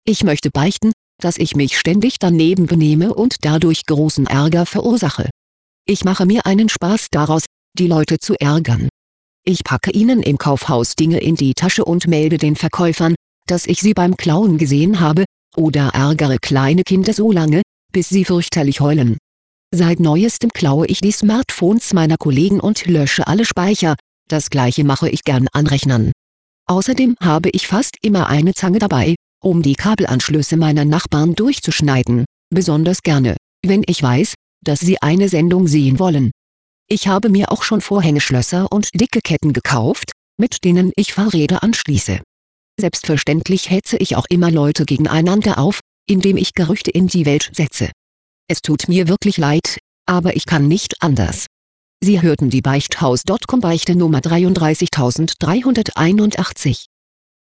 Ich möchte beichten, dass ich mich ständig daneben benehme und dadurch großen Ärger verursache. Ich mache mir einen Spaß daraus, die Leute zu ärgern. Ich packe ihnen im Kaufhaus Dinge in die Tasche und melde den Verkäufern, dass ich sie beim Klauen gesehen habe, oder ärgere kleine Kinder so lange, bis sie fürchterlich heulen. Seit neuestem klaue ich die Smartphones meiner Kollegen und lösche alle Speicher, das gleiche mache ich gern an Rechnern. Außerdem habe ich fast immer eine Zange dabei, um die Kabelanschlüsse meiner Nachbarn durchzuschneiden, besonders gerne, wenn ich weiß, dass sie eine Sendung sehen wollen. Ich habe mir auch schon Vorhängeschlösser und dicke Ketten gekauft, mit denen ich Fahrräder anschließe. Selbstverständlich hetze ich auch immer Leute gegeneinander auf, indem ich Gerüchte in die Welt setze. Es tut mir wirklich leid, aber ich kann nicht anders. Sie hörten die Beichthaus.com Beichte Nummer 33381.